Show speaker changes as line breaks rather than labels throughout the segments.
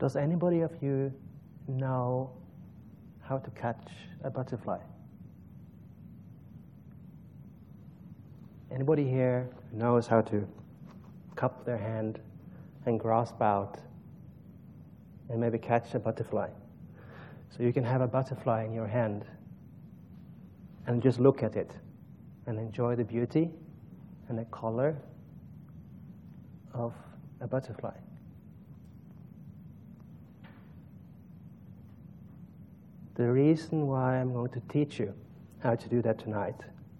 Does anybody of you know how to catch a butterfly? Anybody here knows how to cup their hand and grasp out and maybe catch a butterfly? So you can have a butterfly in your hand and just look at it and enjoy the beauty and the color of a butterfly. The reason why I'm going to teach you how to do that tonight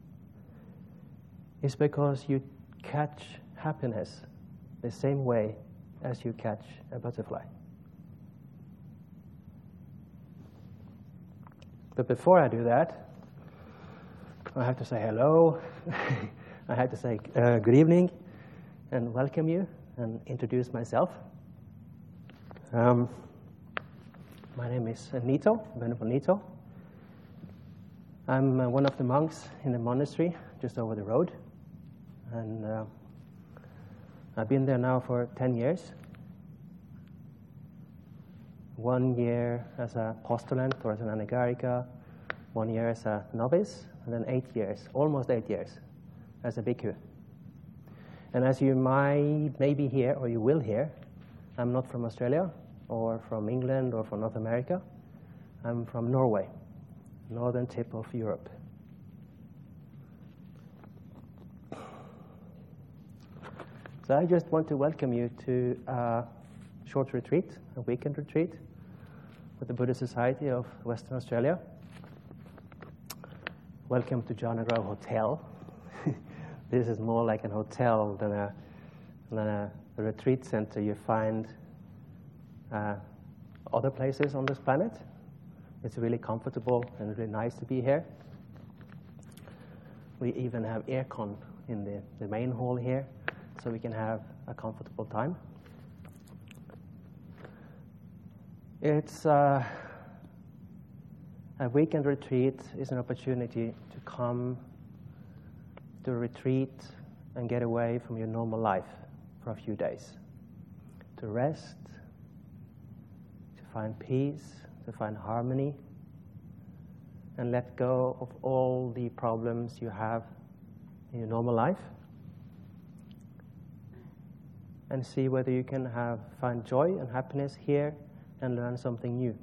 is because you catch happiness the same way as you catch a butterfly. But before I do that, I have to say hello. I have to say good evening and welcome you and introduce myself. My name is Nito, Venerable Nito. I'm one of the monks in the monastery just over the road. And I've been there now for 10 years. 1 year as a postulant or as an anagarika, 1 year as a novice, and then 8 years, almost 8 years, as a bhikkhu. And as you maybe hear, or you will hear, I'm not from Australia, or from England, or from North America. I'm from Norway, northern tip of Europe. So I just want to welcome you to a short retreat, a weekend retreat, with the Buddhist Society of Western Australia. Welcome to Jhana Grove Hotel. This is more like an hotel than a retreat center you find other places on this planet. It's really comfortable and really nice to be here. We even have aircon in the main hall here, so we can have a comfortable time. It's a weekend retreat is an opportunity to come to retreat and get away from your normal life for a few days, to rest, to find peace, to find harmony, and let go of all the problems you have in your normal life, and see whether you can find joy and happiness here and learn something new.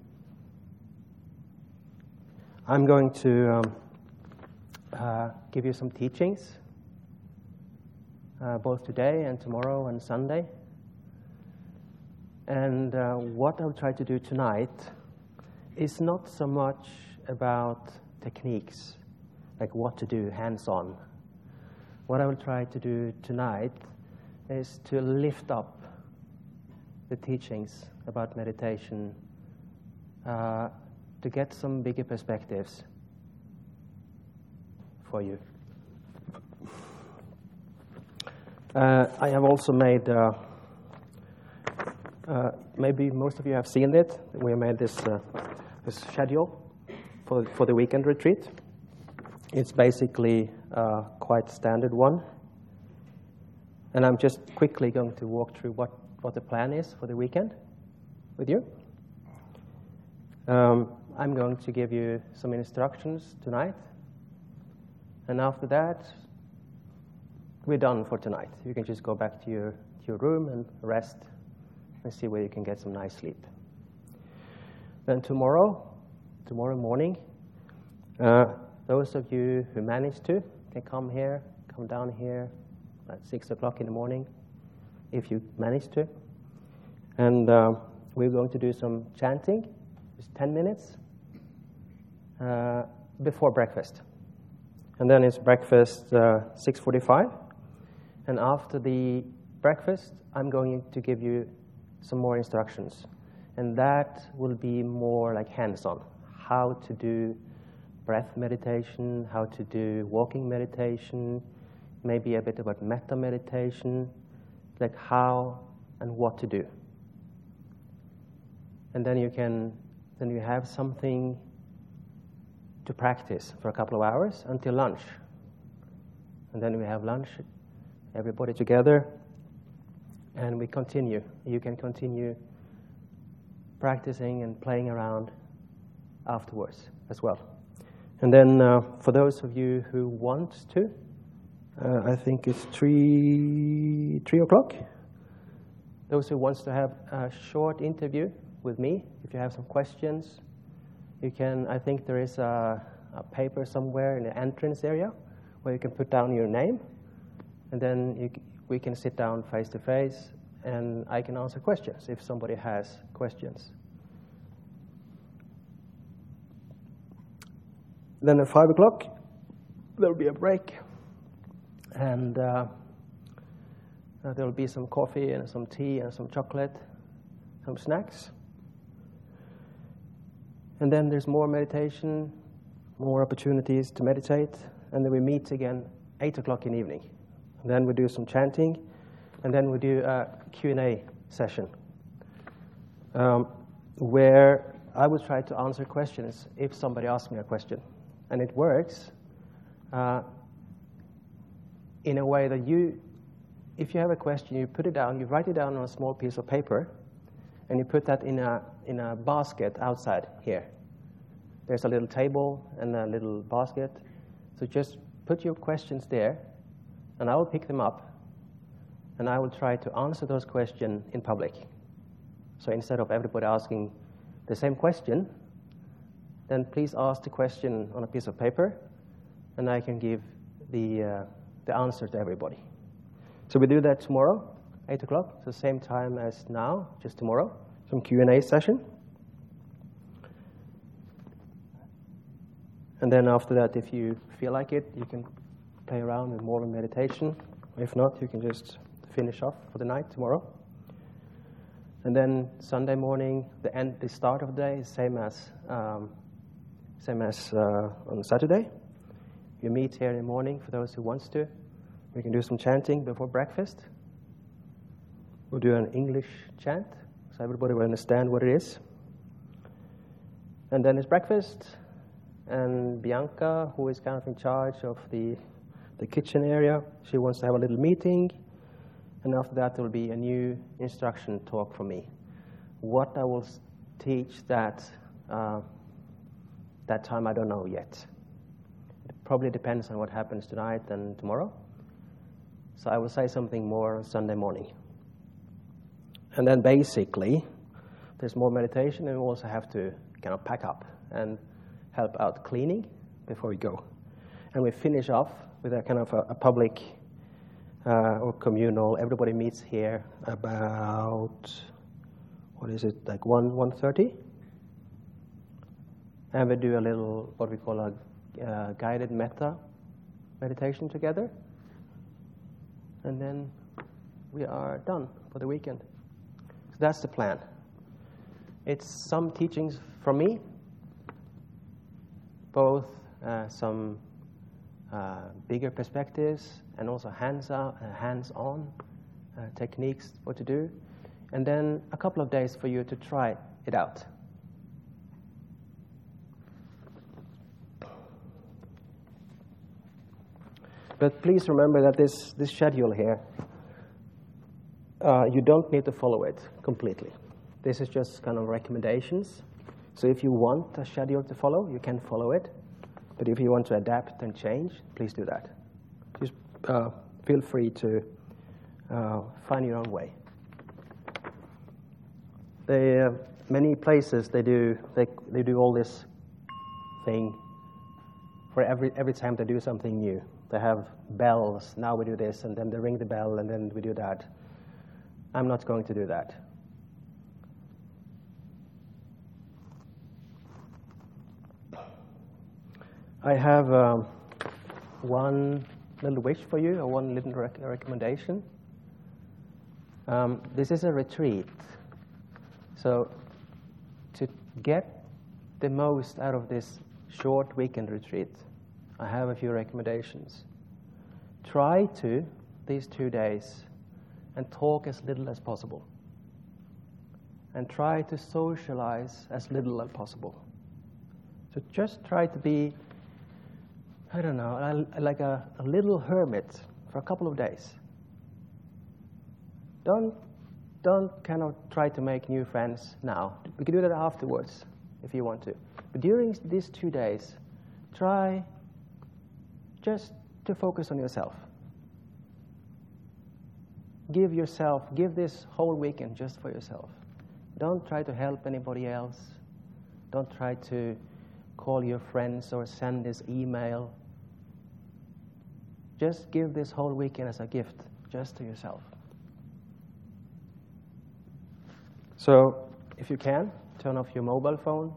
I'm going to give you some teachings, both today and tomorrow and Sunday. And what I'll try to do tonight is not so much about techniques, like what to do hands-on. What I will try to do tonight is to lift up the teachings about meditation, to get some bigger perspectives for you. I have also made, maybe most of you have seen it, we made this schedule for the weekend retreat. It's basically a quite standard one. And I'm just quickly going to walk through what the plan is for the weekend with you. I'm going to give you some instructions tonight. And after that, we're done for tonight. You can just go back to your room and rest and see where you can get some nice sleep. Then tomorrow morning, those of you who manage to can come down here at 6 o'clock in the morning, if you manage to. And we're going to do some chanting, just 10 minutes, before breakfast. And then it's breakfast 6:45. And after the breakfast, I'm going to give you some more instructions. And that will be more like hands-on, how to do breath meditation, how to do walking meditation, maybe a bit about metta meditation, like how and what to do. And then you have something to practice for a couple of hours until lunch. And then we have lunch, everybody together, and we continue. You can continue practicing and playing around afterwards as well. And then for those of you who want to, I think it's 3 o'clock. Those who want to have a short interview with me, if you have some questions, you can, I think there is a paper somewhere in the entrance area where you can put down your name, and then we can sit down face to face, and I can answer questions if somebody has questions. Then at 5 o'clock, there will be a break, and there will be some coffee and some tea and some chocolate, some snacks. And then there's more meditation, more opportunities to meditate, and then we meet again 8 o'clock in the evening. And then we do some chanting, and then we do a Q&A session where I will try to answer questions if somebody asks me a question. And it works in a way that if you have a question, you put it down, you write it down on a small piece of paper, and you put that in a basket outside here. There's a little table and a little basket. So just put your questions there, and I will pick them up, and I will try to answer those questions in public. So instead of everybody asking the same question, then please ask the question on a piece of paper, and I can give the answer to everybody. So we do that tomorrow, 8 o'clock. It's the same time as now, just tomorrow, some Q&A session. And then after that, if you feel like it, you can play around with more meditation. If not, you can just finish off for the night tomorrow. And then Sunday morning, the start of the day is same as on Saturday. You meet here in the morning for those who wants to. We can do some chanting before breakfast. We'll do an English chant, so everybody will understand what it is. And then it's breakfast, and Bianca, who is kind of in charge of the kitchen area, she wants to have a little meeting. And after that, there will be a new instruction talk from me. What I will teach that time, I don't know yet. It probably depends on what happens tonight and tomorrow. So I will say something more on Sunday morning. And then basically, there's more meditation, and we also have to kind of pack up and help out cleaning before we go. And we finish off with a kind of a public or communal. Everybody meets here about, like 1:30? And we do a little, what we call a guided metta meditation together. And then we are done for the weekend. So that's the plan. It's some teachings from me, both some bigger perspectives and also hands-on techniques, what to do. And then a couple of days for you to try it out. But please remember that this schedule here, you don't need to follow it completely. This is just kind of recommendations. So if you want a schedule to follow, you can follow it. But if you want to adapt and change, please do that. Just feel free to find your own way. Many places they do all this thing for every time they do something new. They have bells. Now we do this, and then they ring the bell, and then we do that. I'm not going to do that. I have one little wish for you, or one little recommendation. This is a retreat. So to get the most out of this short weekend retreat, I have a few recommendations. Try to, these 2 days, and talk as little as possible. And try to socialize as little as possible. So just try to be, I don't know, like a little hermit for a couple of days. Don't don't kind of try to make new friends now. We can do that afterwards if you want to. But during these 2 days, try just to focus on yourself. Give this whole weekend just for yourself. Don't try to help anybody else. Don't try to call your friends or send this email. Just give this whole weekend as a gift just to yourself. So, if you can, turn off your mobile phone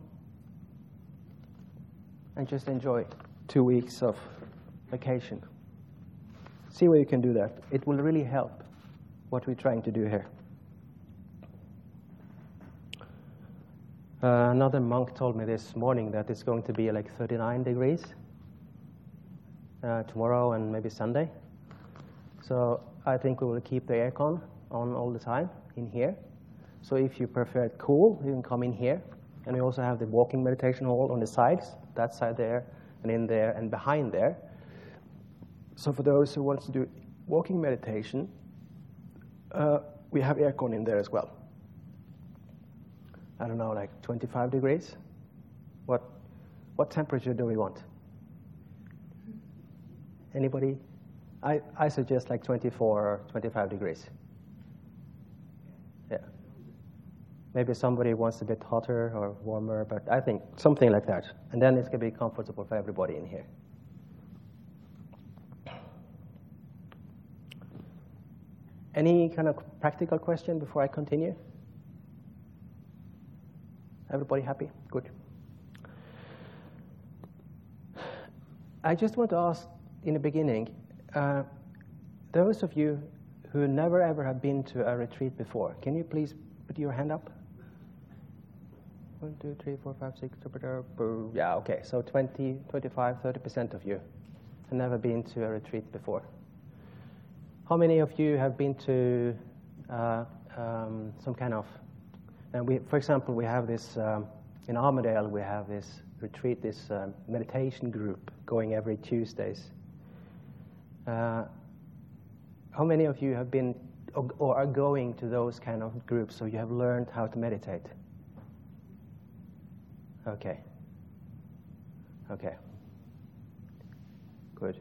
and just enjoy 2 weeks of vacation. See where you can do that. It will really help what we're trying to do here. Another monk told me this morning that it's going to be like 39 degrees tomorrow and maybe Sunday. So I think we will keep the aircon on all the time in here. So if you prefer it cool, you can come in here. And we also have the walking meditation hall on the sides, that side there, and in there, and behind there. So for those who want to do walking meditation, we have aircon in there as well. I don't know, like 25 degrees? What temperature do we want? Anybody? I suggest like 24 or 25 degrees. Yeah. Maybe somebody wants a bit hotter or warmer, but I think something like that. And then it's going to be comfortable for everybody in here. Any kind of practical question before I continue? Everybody happy? Good. I just want to ask in the beginning, those of you who never ever have been to a retreat before, can you please put your hand up? 1, 2, 3, 4, 5, 6, yeah, okay. So 20, 25, 30% of you have never been to a retreat before. How many of you have been to some kind of, and for example, we have this, in Armadale, we have this retreat, this meditation group going every Tuesdays. How many of you have been or are going to those kind of groups so you have learned how to meditate? Okay. Okay. Good.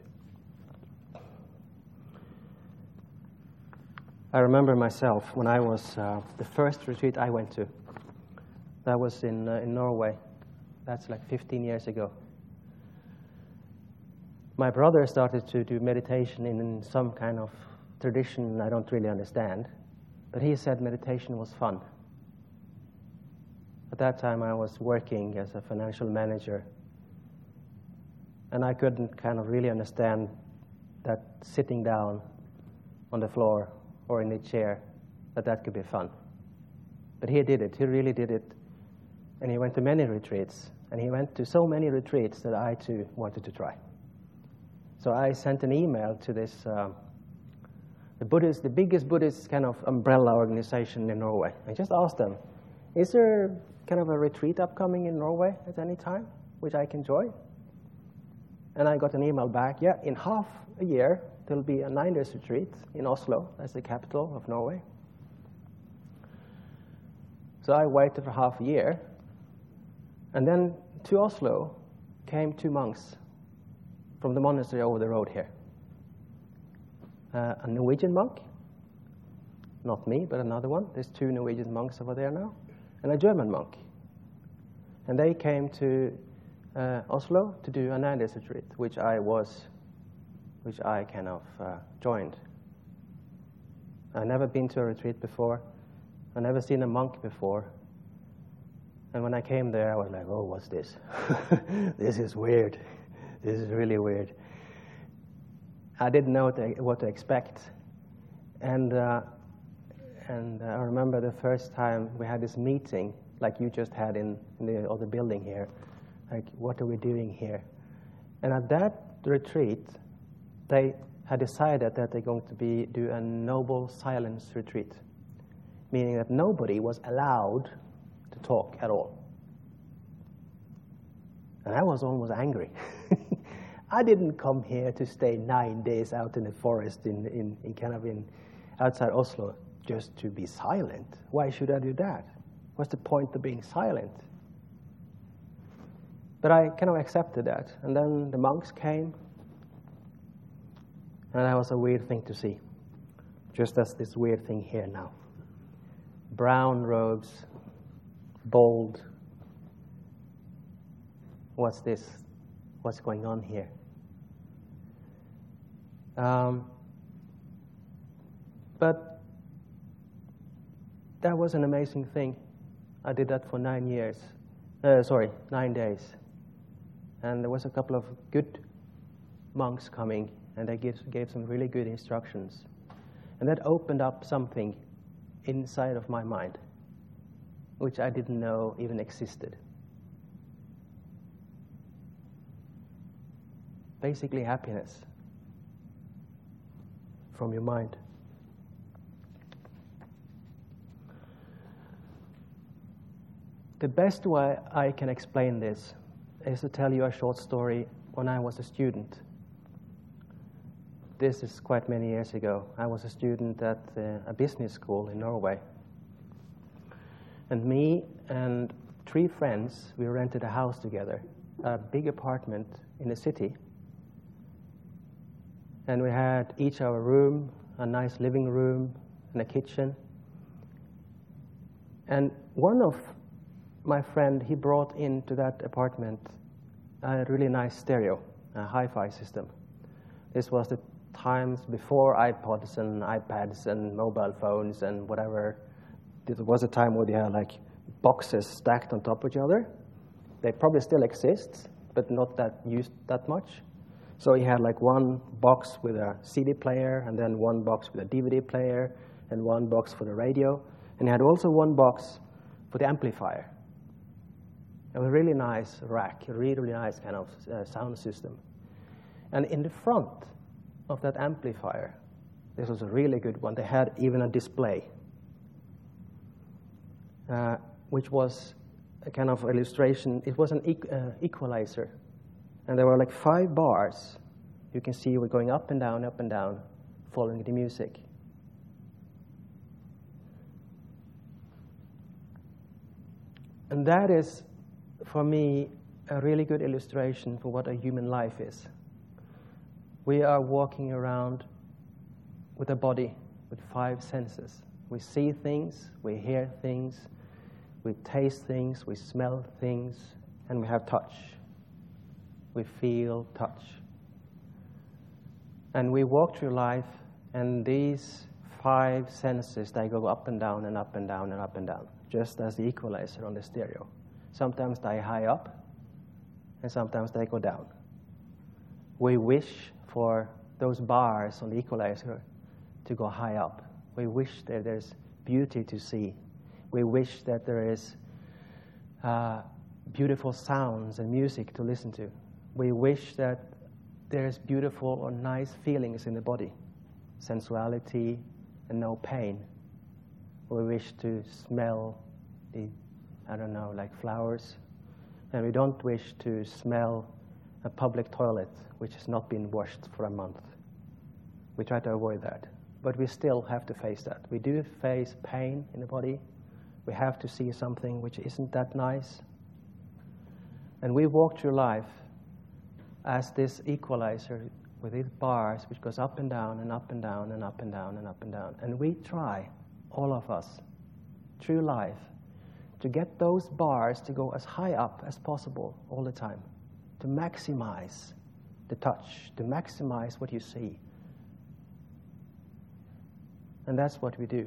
I remember myself when I was, the first retreat I went to, that was in Norway. That's like 15 years ago. My brother started to do meditation in some kind of tradition I don't really understand, but he said meditation was fun. At that time I was working as a financial manager, and I couldn't kind of really understand that sitting down on the floor or in a chair, that could be fun. But he did it, he really did it, and he went to many retreats, and he went to so many retreats that I too wanted to try. So I sent an email to this, the biggest Buddhist kind of umbrella organization in Norway. I just asked them, is there kind of a retreat upcoming in Norway at any time, which I can join? And I got an email back, yeah, in half a year, there'll be a 9-day retreat in Oslo, that's the capital of Norway. So I waited for half a year, and then to Oslo came 2 monks from the monastery over the road here. A Norwegian monk, not me, but another one. There's 2 Norwegian monks over there now, and a German monk. And they came to Oslo to do a 9-day retreat, which I kind of joined. I've never been to a retreat before. I've never seen a monk before. And when I came there, I was like, oh, what's this? This is weird. This is really weird. I didn't know what to expect. And I remember the first time we had this meeting, like you just had in the other building here. Like, what are we doing here? And at that retreat, they had decided that they're going to do a noble silence retreat, meaning that nobody was allowed to talk at all. And I was almost angry. I didn't come here to stay 9 days out in the forest in outside Oslo just to be silent. Why should I do that? What's the point of being silent? But I kind of accepted that. And then the monks came, and that was a weird thing to see. Just as this weird thing here now. Brown robes, bold. What's this? What's going on here? But that was an amazing thing. I did that for 9 days. And there was a couple of good monks coming, and they gave some really good instructions. And that opened up something inside of my mind, which I didn't know even existed. Basically happiness from your mind. The best way I can explain this is to tell you a short story when I was a student. This is quite many years ago. I was a student at a business school in Norway. And me and 3 friends, we rented a house together, a big apartment in the city. And we had each our room, a nice living room, and a kitchen. And one of my friend, he brought into that apartment a really nice stereo, a hi-fi system. This was the times before iPods and iPads and mobile phones and whatever. There was a time where they had like boxes stacked on top of each other. They probably still exist, but not that used that much. So he had like one box with a CD player, and then one box with a DVD player, and one box for the radio. And he had also one box for the amplifier. It was a really nice rack, a really, really nice kind of sound system. And in the front of that amplifier, this was a really good one, they had even a display, which was a kind of illustration. It was an equalizer. And there were like 5 bars. You can see we're going up and down, following the music. And that is, for me, a really good illustration for what a human life is. We are walking around with a body with 5 senses. We see things, we hear things, we taste things, we smell things, and we have touch. We feel touch. And we walk through life, and these 5 senses, they go up and down and up and down and up and down, just as the equalizer on the stereo. Sometimes they high up, and sometimes they go down. We wish for those bars on the equalizer to go high up. We wish that there's beauty to see. We wish that there is beautiful sounds and music to listen to. We wish that there's beautiful or nice feelings in the body, sensuality and no pain. We wish to smell like flowers. And we don't wish to smell a public toilet which has not been washed for a month. We try to avoid that. But we still have to face that. We do face pain in the body. We have to see something which isn't that nice. And we walk through life as this equalizer with these bars which goes up and down and up and down and up and down and up and down. And we try, all of us, through life, to get those bars to go as high up as possible all the time, to maximize the touch, to maximize what you see. And that's what we do.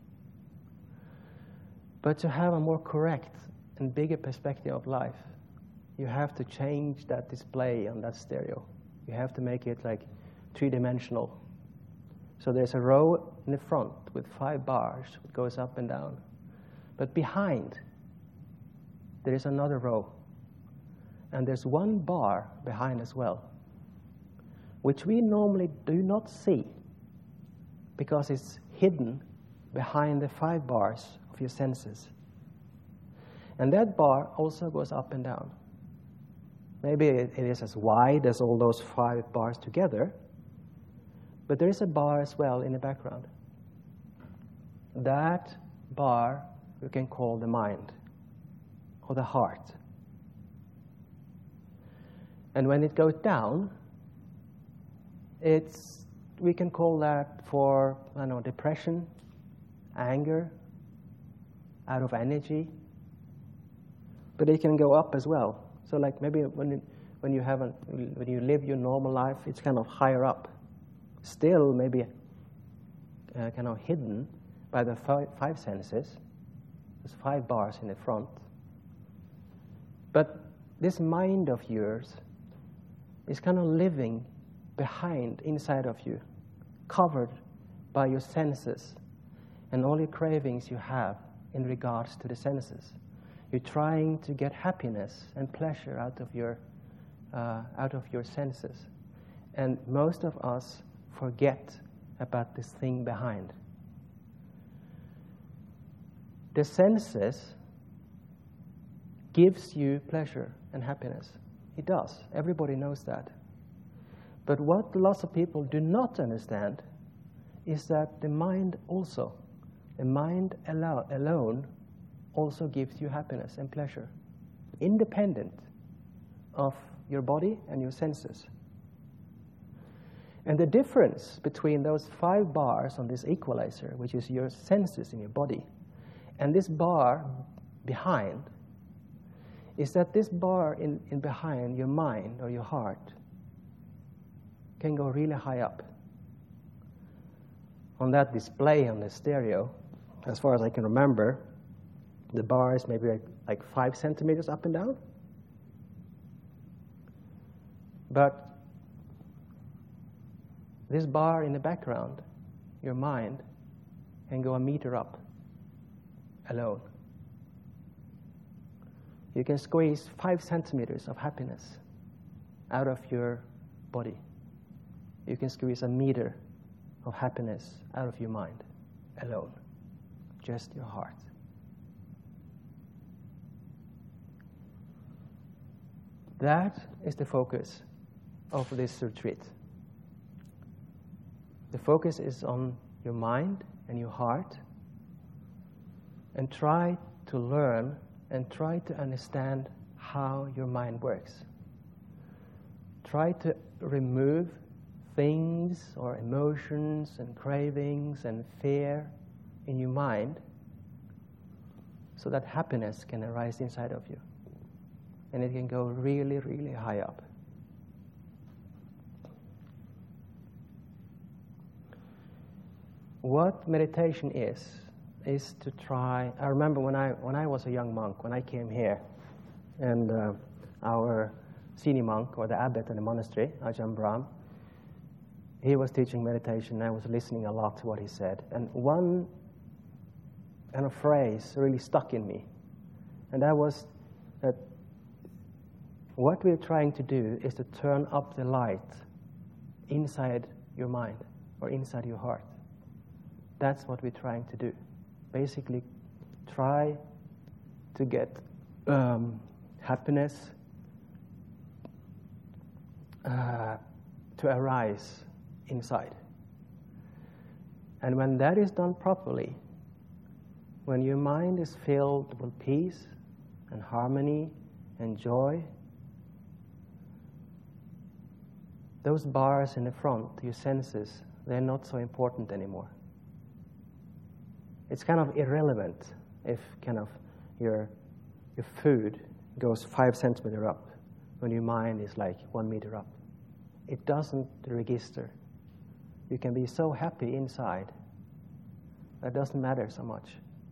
But to have a more correct and bigger perspective of life, you have to change that display on that stereo. You have to make it like 3-dimensional. So there's a row in the front with 5 bars that goes up and down. But behind, there is another row. And there's 1 bar behind as well, which we normally do not see because it's hidden behind the 5 bars of your senses. And that bar also goes up and down. Maybe it is as wide as all those 5 bars together, but there is a bar as well in the background. that bar we can call the mind or the heart. And when it goes down, we can call that for, depression, anger, out of energy. But it can go up as well. So like maybe when you live your normal life, it's kind of higher up. Still maybe kind of hidden by the five senses. There's 5 bars in the front. But this mind of yours is kind of living inside of you, covered by your senses and all your cravings you have in regards to the senses. You're trying to get happiness and pleasure out of your senses. And most of us forget about this thing behind. The senses gives you pleasure and happiness. It does. Everybody knows that. But what lots of people do not understand is that the mind alone also gives you happiness and pleasure, independent of your body and your senses. And the difference between those 5 bars on this equalizer, which is your senses in your body, and this bar behind, is that this bar in behind your mind or your heart can go really high up. On that display on the stereo, as far as I can remember, the bar is maybe like 5 centimeters up and down. But this bar in the background, your mind, can go a meter up alone. You can squeeze 5 centimeters of happiness out of your body. You can squeeze a meter of happiness out of your mind alone, just your heart. That is the focus of this retreat. The focus is on your mind and your heart, and try to learn and try to understand how your mind works. Try to remove things or emotions and cravings and fear in your mind so that happiness can arise inside of you. And it can go really, really high up. What meditation is to try. I remember when I was a young monk, when I came here, and our senior monk, or the abbot in the monastery, Ajahn Brahm, he was teaching meditation, and I was listening a lot to what he said. And one kind of phrase really stuck in me, and that was that what we're trying to do is to turn up the light inside your mind or inside your heart. That's what we're trying to do. Basically, try to get happiness to arise inside. And when that is done properly, when your mind is filled with peace and harmony and joy, those bars in the front, your senses, they're not so important anymore. It's kind of irrelevant if kind of your food goes 5 centimeters up when your mind is like 1 meter up. It doesn't register. You can be so happy inside that doesn't matter so much.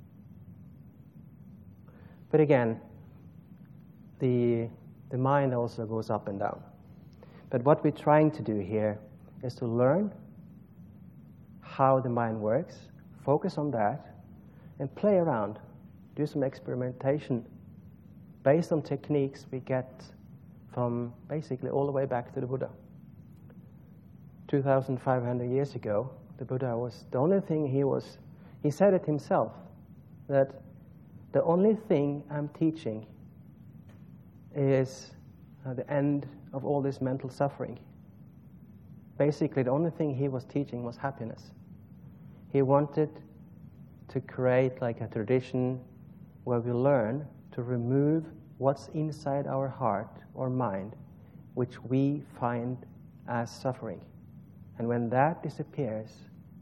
But again, the mind also goes up and down. But what we're trying to do here is to learn how the mind works, focus on that, and play around, do some experimentation based on techniques we get from basically all the way back to the Buddha. 2,500 years ago, the Buddha was, the only thing he said it himself, that the only thing I'm teaching is the end of all this mental suffering. Basically, the only thing he was teaching was happiness. He wanted to create like a tradition where we learn to remove what's inside our heart or mind, which we find as suffering. And when that disappears,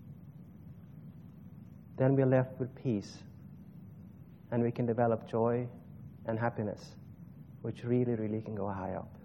then we're left with peace, and we can develop joy and happiness, which really, really can go high up.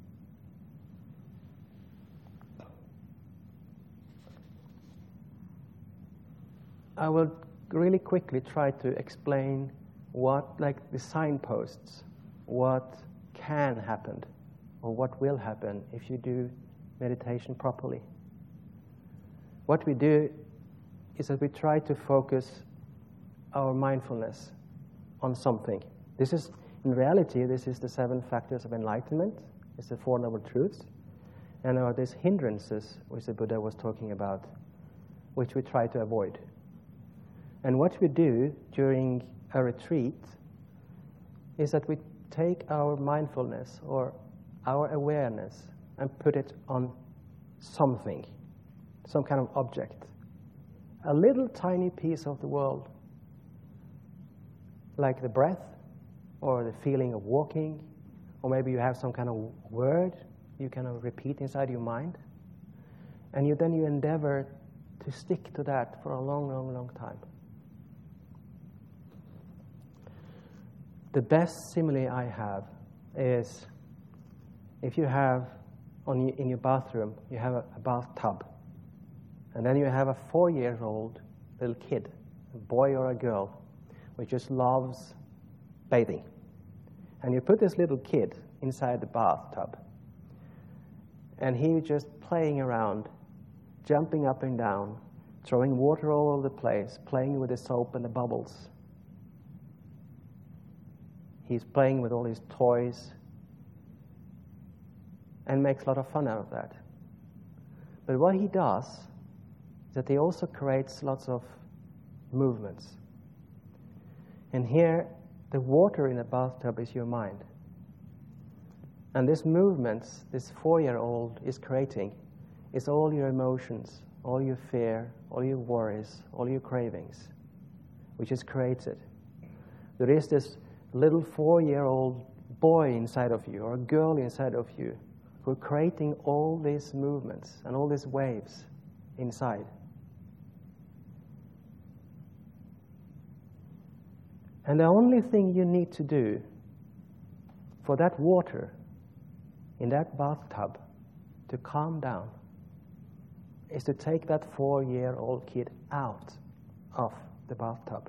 I will really quickly try to explain what, like the signposts, what can happen or what will happen if you do meditation properly. What we do is that we try to focus our mindfulness on something. This is, in reality, this is the 7 factors of enlightenment. It's the 4 noble truths. And there are these hindrances, which the Buddha was talking about, which we try to avoid. And what we do during a retreat is that we take our mindfulness or our awareness and put it on something, some kind of object, a little tiny piece of the world, like the breath or the feeling of walking, or maybe you have some kind of word you kind of repeat inside your mind, and then you endeavor to stick to that for a long, long, long time. The best simile I have is if you have in your bathroom, you have a bathtub, and then you have a 4-year-old little kid, a boy or a girl, who just loves bathing. And you put this little kid inside the bathtub, and he's just playing around, jumping up and down, throwing water all over the place, playing with the soap and the bubbles. He's playing with all his toys and makes a lot of fun out of that. But what he does is that he also creates lots of movements. And here, the water in the bathtub is your mind. And these movements, this 4-year-old is creating, is all your emotions, all your fear, all your worries, all your cravings, which is created. There is this little 4-year-old boy inside of you or a girl inside of you who are creating all these movements and all these waves inside. And the only thing you need to do for that water in that bathtub to calm down is to take that 4-year-old kid out of the bathtub.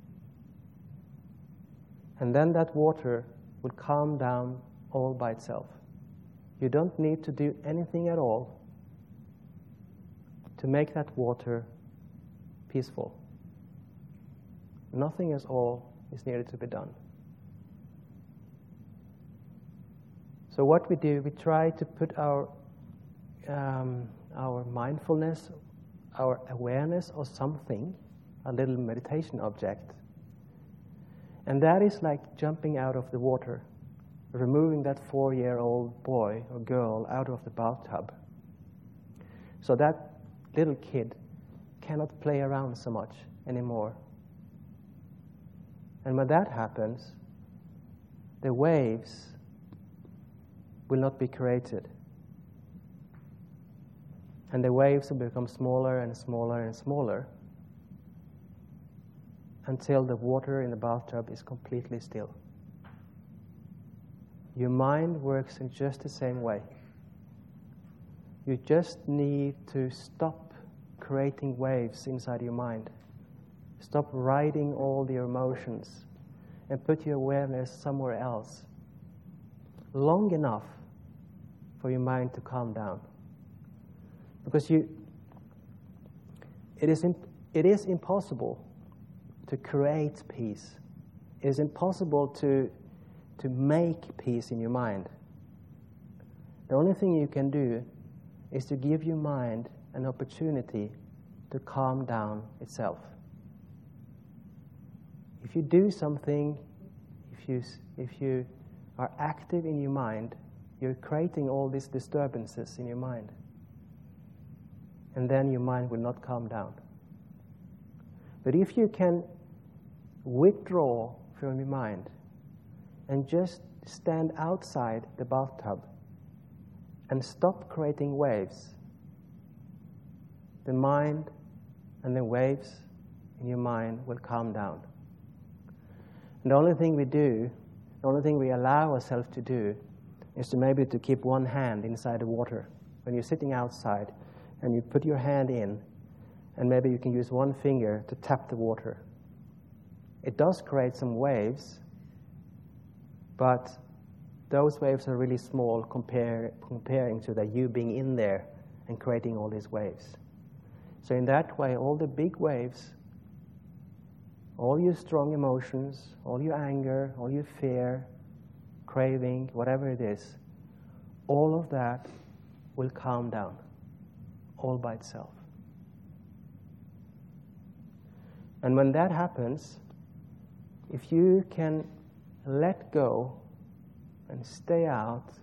And then that water will calm down all by itself. You don't need to do anything at all to make that water peaceful. Nothing at all is needed to be done. So what we do, we try to put our mindfulness, our awareness of something, a little meditation object, and that is like jumping out of the water, removing that 4-year-old boy or girl out of the bathtub. So that little kid cannot play around so much anymore. And when that happens, the waves will not be created. And the waves will become smaller and smaller and smaller until the water in the bathtub is completely still. Your mind works in just the same way. You just need to stop creating waves inside your mind. Stop riding all the emotions and put your awareness somewhere else long enough for your mind to calm down. Because it is impossible to create peace. It is impossible to make peace in your mind. The only thing you can do is to give your mind an opportunity to calm down itself. If you do something, if you are active in your mind, you're creating all these disturbances in your mind. And then your mind will not calm down. But if you can withdraw from your mind and just stand outside the bathtub and stop creating waves, the mind and the waves in your mind will calm down. And the only thing we do, the only thing we allow ourselves to do, is to maybe to keep one hand inside the water. When you're sitting outside and you put your hand in, and maybe you can use one finger to tap the water. It does create some waves, but those waves are really small comparing to that you being in there and creating all these waves. So in that way, all the big waves, all your strong emotions, all your anger, all your fear, craving, whatever it is, all of that will calm down all by itself. And when that happens, if you can let go and stay out,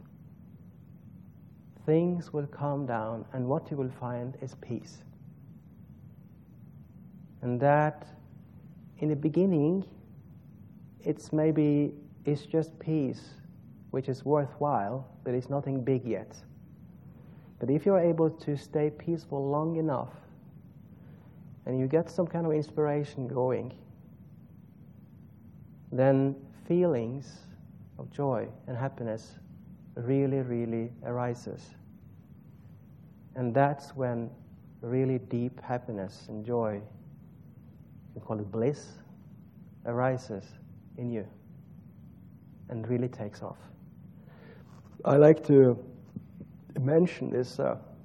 things will calm down, and what you will find is peace. And that, in the beginning, it's just peace, which is worthwhile, but it's nothing big yet. But if you're able to stay peaceful long enough, and you get some kind of inspiration going, then feelings of joy and happiness really, really arises. And that's when really deep happiness and joy, you can call it bliss, arises in you and really takes off. I like to mention this,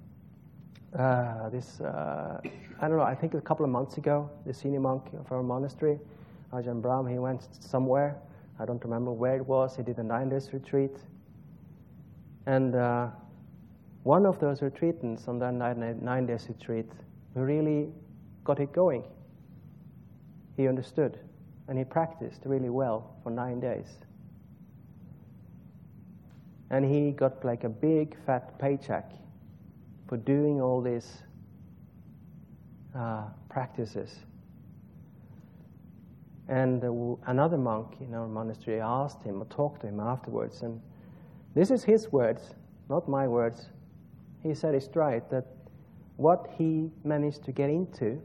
I don't know, I think a couple of months ago, the senior monk of our monastery, Ajahn Brahm, he went somewhere. I don't remember where it was. He did a 9-day retreat. And one of those retreatants on that 9-day retreat really got it going. He understood, and he practiced really well for 9 days. And he got like a big fat paycheck for doing all these practices. And another monk in our monastery asked him or talked to him afterwards, and this is his words, not my words. He said it's right that what he managed to get into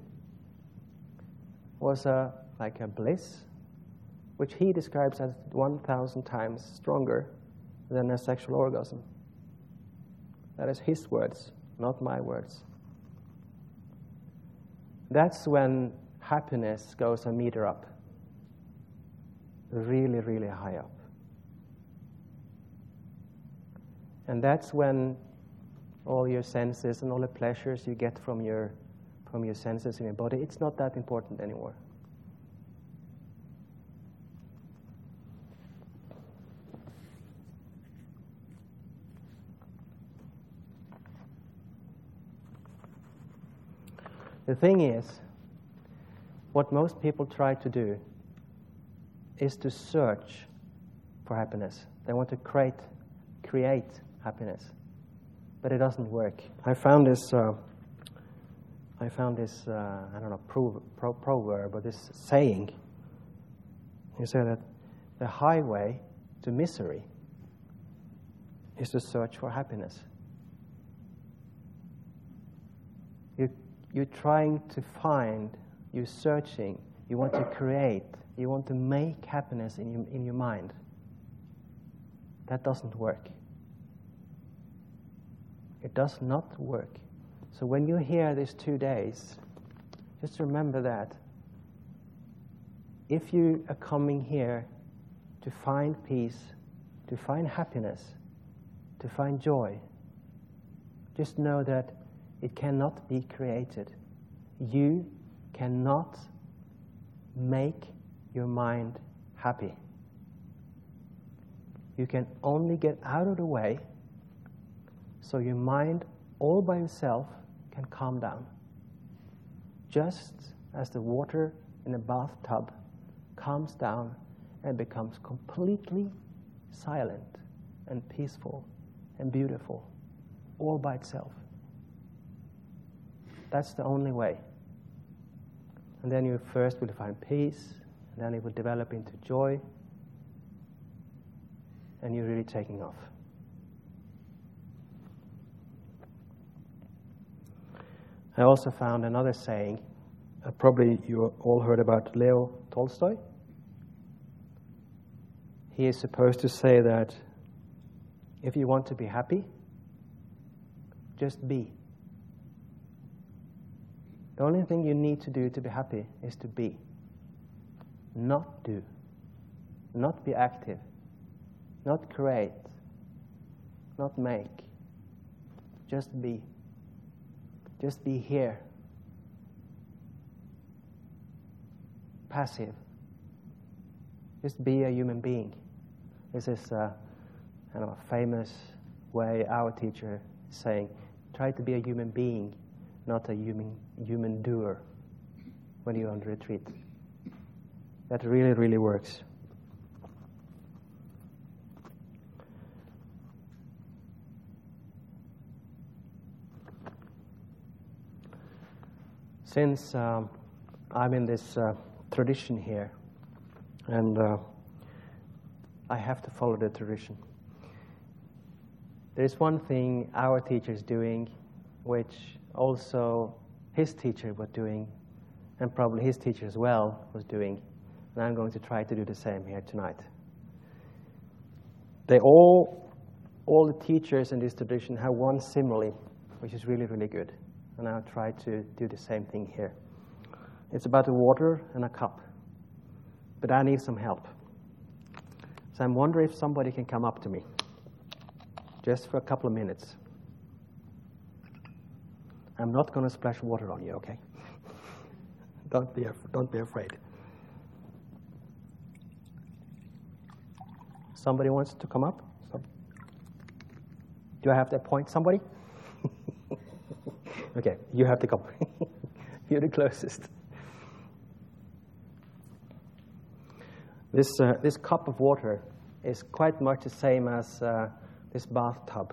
was like a bliss, which he describes as 1,000 times stronger than a sexual orgasm. That is his words, not my words. That's when happiness goes a meter up, really, really high up. And that's when all your senses and all the pleasures you get from your senses in your body, it's not that important anymore. The thing is, what most people try to do is to search for happiness. They want to create happiness, but it doesn't work. I found this I don't know, proverb or this saying. He said that the highway to misery is to search for happiness. You're trying to find, you're searching, you want to create, you want to make happiness in your mind. That doesn't work. It does not work. So when you hear these 2 days, just remember that. If you are coming here to find peace, to find happiness, to find joy, just know that it cannot be created. You cannot make your mind happy. You can only get out of the way so your mind all by itself can calm down. Just as the water in a bathtub calms down and becomes completely silent and peaceful and beautiful all by itself. That's the only way. And then you first will find peace, and then it will develop into joy, and you're really taking off. I also found another saying. Probably you all heard about Leo Tolstoy. He is supposed to say that if you want to be happy, just be. The only thing you need to do to be happy is to be. Not do. Not be active. Not create. Not make. Just be. Just be here. Passive. Just be a human being. This is a famous way our teacher is saying, try to be a human being, not a human doer when you're on retreat. That really, really works. Since I'm in this tradition here, and I have to follow the tradition. There is one thing our teacher is doing, which also his teacher was doing, and probably his teacher as well was doing, and I'm going to try to do the same here tonight. All the teachers in this tradition have one simile, which is really, really good, and I'll try to do the same thing here. It's about a water and a cup, but I need some help. So I'm wondering if somebody can come up to me, just for a couple of minutes. I'm not going to splash water on you, okay? Don't be afraid. Somebody wants to come up? Do I have to appoint somebody? Okay, you have to come. You're the closest. This cup of water is quite much the same as this bathtub.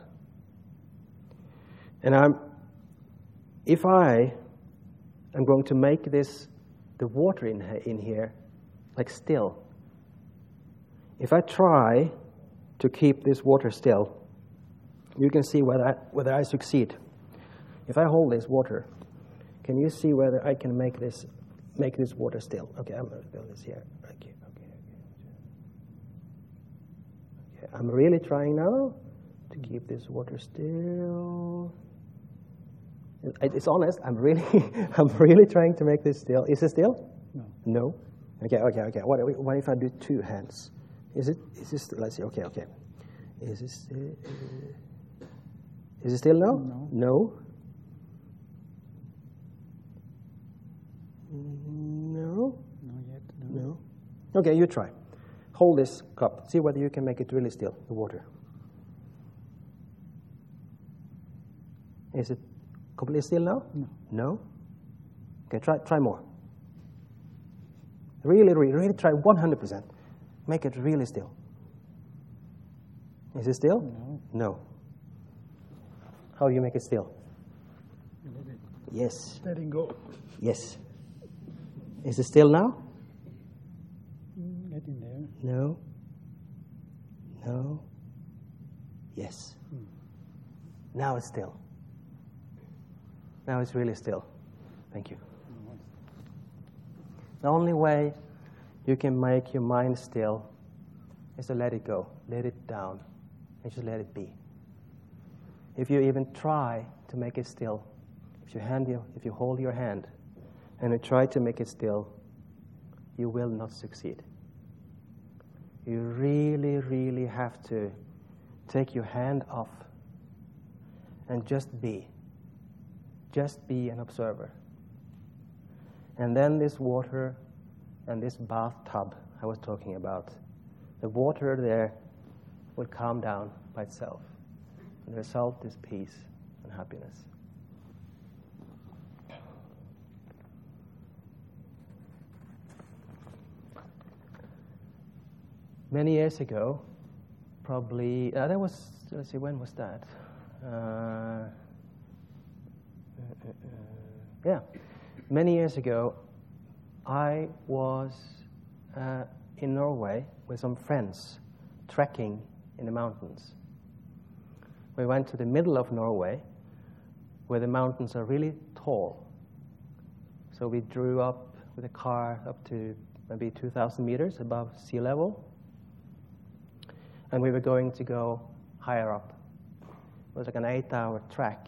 And if I am going to make the water in here, like still, if I try to keep this water still, you can see whether I succeed. If I hold this water, can you see whether I can make this water still? Okay, I'm going to build this here. Okay. I'm really trying now to keep this water still. It's honest. I'm really trying to make this still. Is it still? No. Okay. What if I do two hands? Is this still? Let's see. Okay. Is it still now? No. No.
Not yet.
No. Okay, you try. Hold this cup. See whether you can make it really still, the water. Is it completely still now? No? Okay, try more. Really try 100%. Make it really still. Is it still? No. How do you make it still?
Let it.
Yes.
Letting go.
Yes. Is it still now?
Get in there.
No. Yes. Now it's still. Now it's really still. Thank you. The only way you can make your mind still is to let it go, let it down, and just let it be. If you even try to make it still, if you hold your hand and you try to make it still, you will not succeed. You really, really have to take your hand off and just be. Just be an observer. And then this water and this bathtub I was talking about, the water there will calm down by itself. And the result is peace and happiness. Many years ago, probably, that was, let's see, when was that? Yeah, many years ago, I was in Norway with some friends trekking in the mountains. We went to the middle of Norway where the mountains are really tall. So we drew up with a car up to maybe 2,000 meters above sea level. And we were going to go higher up. It was like an 8-hour trek.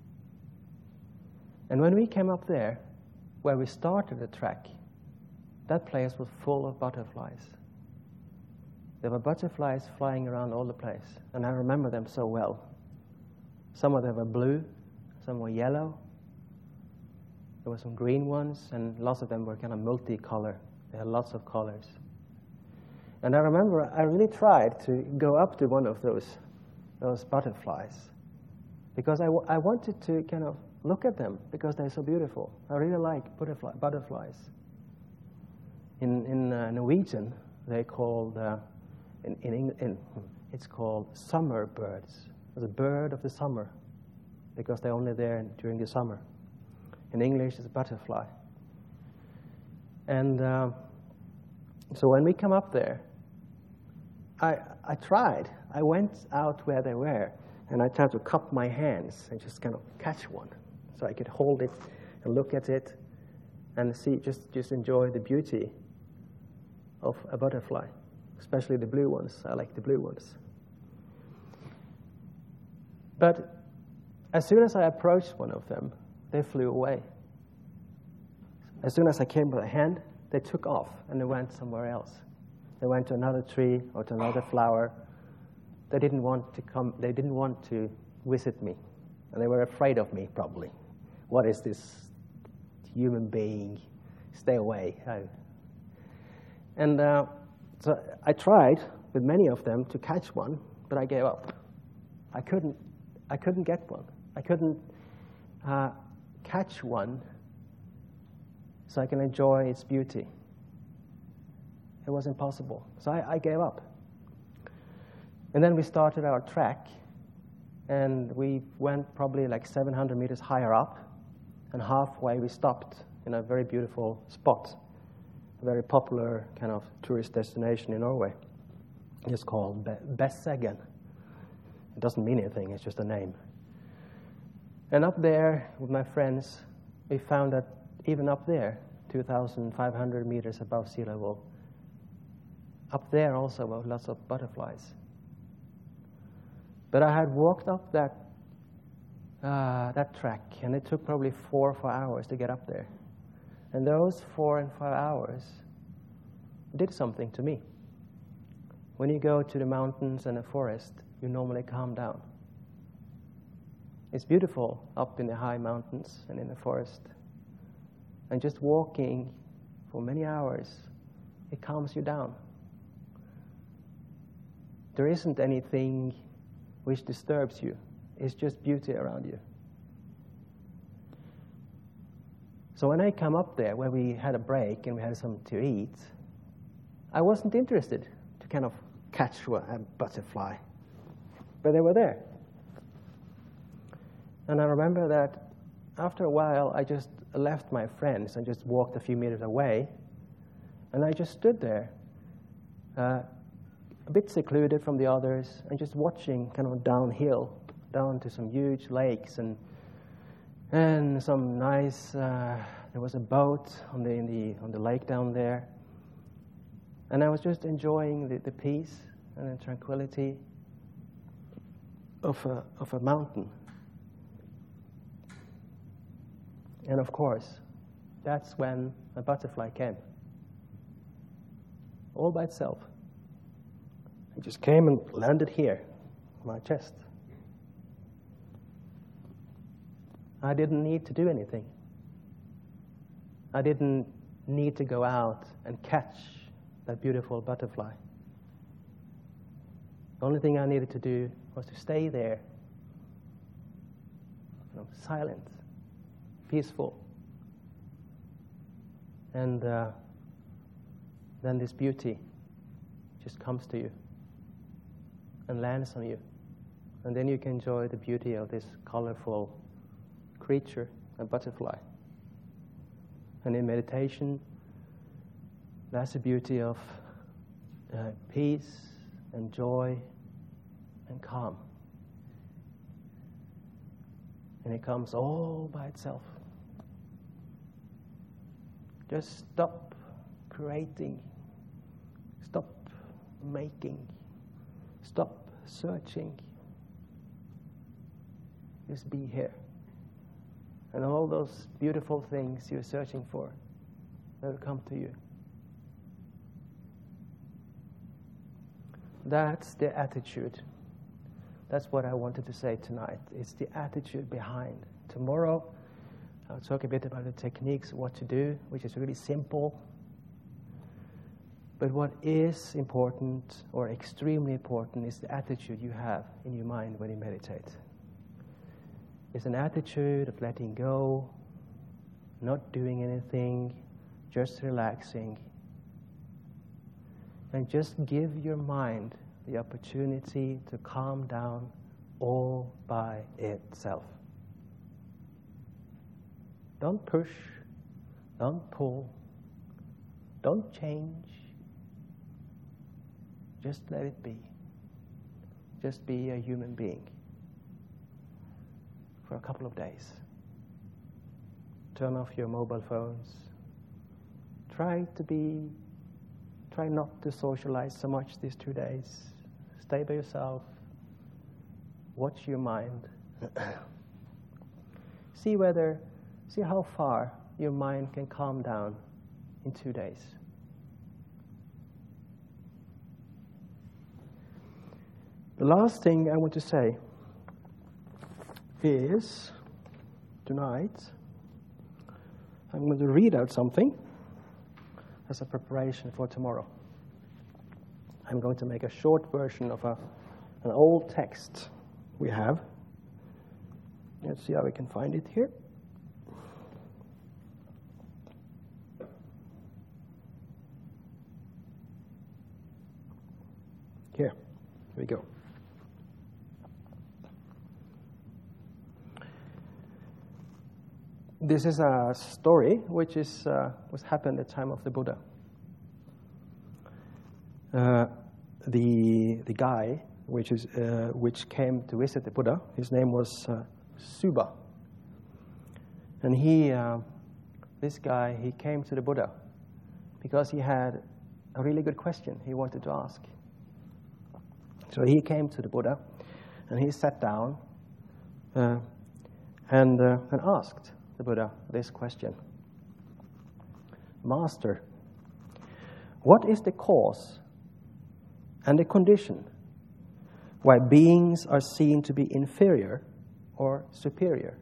And when we came up there, where we started the trek, that place was full of butterflies. There were butterflies flying around all the place, and I remember them so well. Some of them were blue, some were yellow. There were some green ones, and lots of them were kind of multicolor. They had lots of colors. And I remember I really tried to go up to one of those butterflies because I wanted to kind of look at them because they're so beautiful. I really like butterflies. In Norwegian, they called it's called summer birds. The bird of the summer, because they're only there during the summer. In English, it's a butterfly. And so when we come up there, I tried. I went out where they were, and I tried to cup my hands and just kind of catch one, so I could hold it and look at it and see, just enjoy the beauty of a butterfly, especially the blue ones. I like the blue ones. But as soon as I approached one of them, they flew away. As soon as I came with a hand, they took off and they went somewhere else. They went to another tree or to another flower. They didn't want to come. They didn't want to visit me, and they were afraid of me probably. What is this human being? Stay away. And so I tried with many of them to catch one, but I gave up. I couldn't get one. I couldn't catch one so I can enjoy its beauty. It was impossible. So I gave up. And then we started our trek, and we went probably like 700 meters higher up, and halfway we stopped in a very beautiful spot, a very popular kind of tourist destination in Norway. It's called Besseggen. It doesn't mean anything, it's just a name. And up there with my friends, we found that even up there, 2,500 meters above sea level, up there also were lots of butterflies. But I had walked up that track, and it took probably 4 or 5 hours to get up there. And those 4 and 5 hours did something to me. When you go to the mountains and the forest, you normally calm down. It's beautiful up in the high mountains and in the forest. And just walking for many hours, it calms you down. There isn't anything which disturbs you. It's just beauty around you. So when I come up there, where we had a break and we had something to eat, I wasn't interested to kind of catch a butterfly. But they were there. And I remember that after a while, I just left my friends and just walked a few meters away. And I just stood there, a bit secluded from the others, and just watching kind of downhill, down to some huge lakes and some nice. There was a boat on the lake down there, and I was just enjoying the peace and the tranquility of a mountain. And of course, that's when a butterfly came, all by itself. It just came and landed here, on my chest. I didn't need to do anything. I didn't need to go out and catch that beautiful butterfly. The only thing I needed to do was to stay there, silent, peaceful. And then this beauty just comes to you and lands on you. And then you can enjoy the beauty of this colorful creature, a butterfly. And in meditation, That's the beauty of peace and joy and calm. And it comes all by itself. Just stop creating, stop making, stop searching. Just be here. And all those beautiful things you're searching for, they will come to you. That's the attitude. That's what I wanted to say tonight. It's the attitude behind. Tomorrow, I'll talk a bit about the techniques, what to do, which is really simple. But what is important, or extremely important, is the attitude you have in your mind when you meditate. It's an attitude of letting go, not doing anything, just relaxing. And just give your mind the opportunity to calm down all by itself. Don't push, don't pull, don't change. Just let it be. Just be a human being for a couple of days. Turn off your mobile phones. Try not to socialize so much these 2 days. Stay by yourself. Watch your mind. See how far your mind can calm down in 2 days. The last thing I want to say is, tonight, I'm going to read out something as a preparation for tomorrow. I'm going to make a short version of an old text we have. Let's see how we can find it here. Here we go. This is a story which was happened at the time of the Buddha. The guy which came to visit the Buddha, his name was Suba, and this guy came to the Buddha because he had a really good question he wanted to ask. So he came to the Buddha, and he sat down and asked the Buddha this question. Master, what is the cause and the condition why beings are seen to be inferior or superior?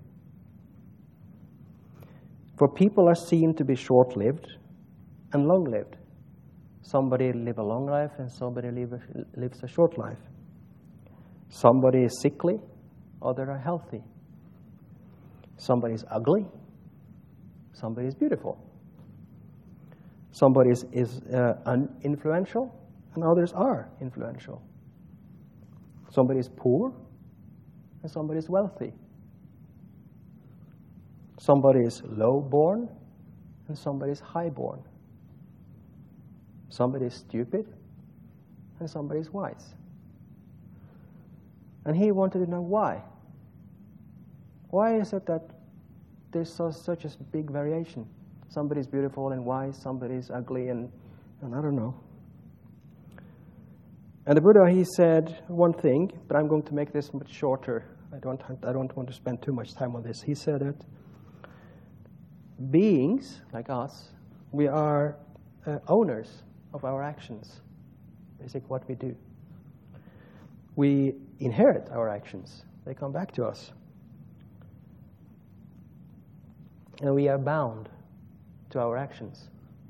For people are seen to be short-lived and long-lived. Somebody lives a long life and somebody lives a short life. Somebody is sickly, others are healthy. Somebody is ugly, somebody is beautiful. Somebody is uninfluential, and others are influential. Somebody is poor, and somebody is wealthy. Somebody is low-born, and somebody is high-born. Somebody is stupid, and somebody is wise. And he wanted to know why. Why is it that there's such a big variation? Somebody's beautiful and wise, somebody's ugly and I don't know. And the Buddha, he said one thing, but I'm going to make this much shorter. I don't want to spend too much time on this. He said that beings like us, we are owners of our actions. Basically what we do. We inherit our actions. They come back to us. And we are bound to our actions.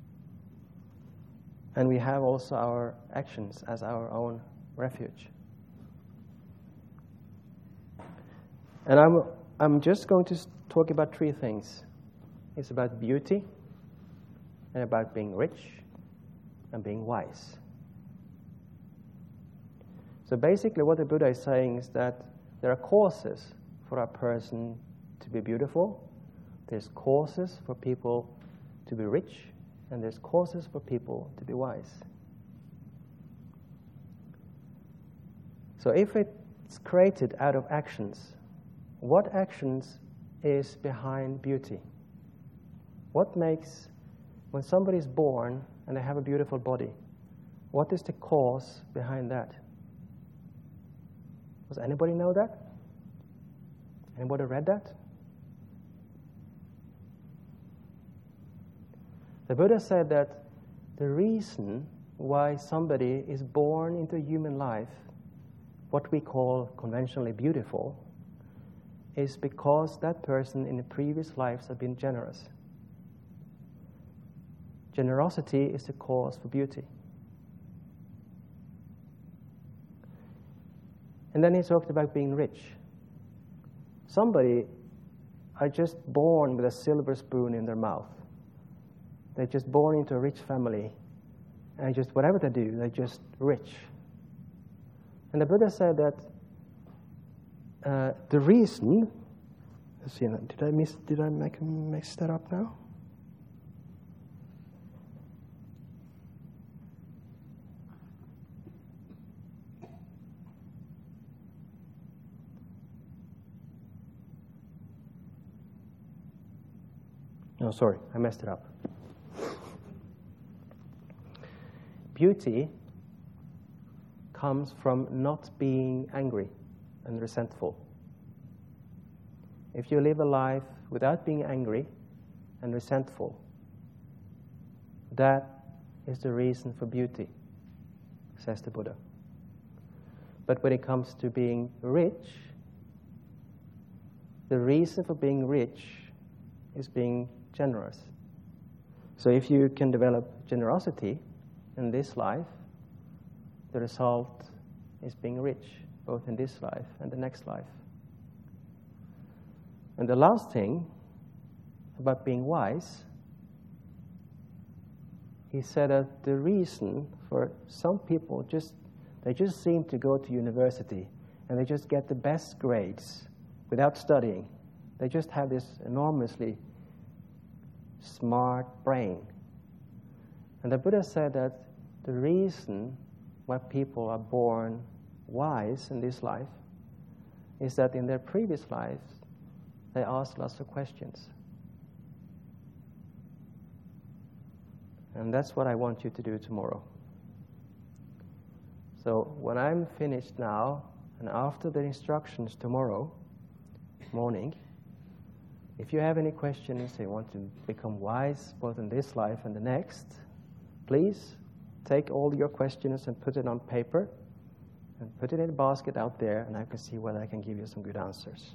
And we have also our actions as our own refuge. And I'm just going to talk about 3 things. It's about beauty, and about being rich, and being wise. So basically what the Buddha is saying is that there are causes for a person to be beautiful. There's causes for people to be rich, and there's causes for people to be wise. So if it's created out of actions, what actions is behind beauty? What makes, when somebody is born and they have a beautiful body, what is the cause behind that? Does anybody know that? Anybody read that? The Buddha said that the reason why somebody is born into human life, what we call conventionally beautiful, is because that person in the previous lives have been generous. Generosity is the cause for beauty. And then he talked about being rich. Somebody are just born with a silver spoon in their mouth. They're just born into a rich family. And just whatever they do, they're just rich. And the Buddha said that the reason, let's see, did I mess that up now? No, sorry, I messed it up. Beauty comes from not being angry and resentful. If you live a life without being angry and resentful, that is the reason for beauty, says the Buddha. But when it comes to being rich, the reason for being rich is being generous. So if you can develop generosity in this life, the result is being rich, both in this life and the next life. And the last thing about being wise, he said that the reason for some people, they just seem to go to university and they just get the best grades without studying. They just have this enormously smart brain. And the Buddha said that the reason why people are born wise in this life is that in their previous lives they asked lots of questions. And that's what I want you to do tomorrow. So when I'm finished now, and after the instructions tomorrow morning, if you have any questions, you want to become wise both in this life and the next, please take all your questions and put it on paper and put it in a basket out there, and I can see whether I can give you some good answers.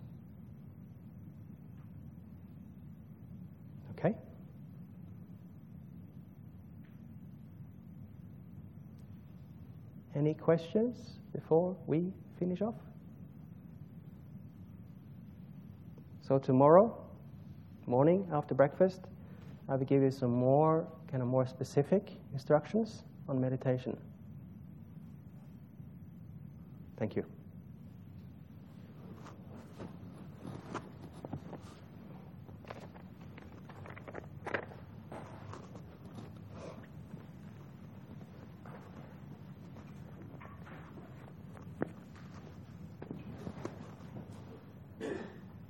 Okay? Any questions before we finish off? So tomorrow morning after breakfast, I will give you some more specific instructions on meditation. Thank you.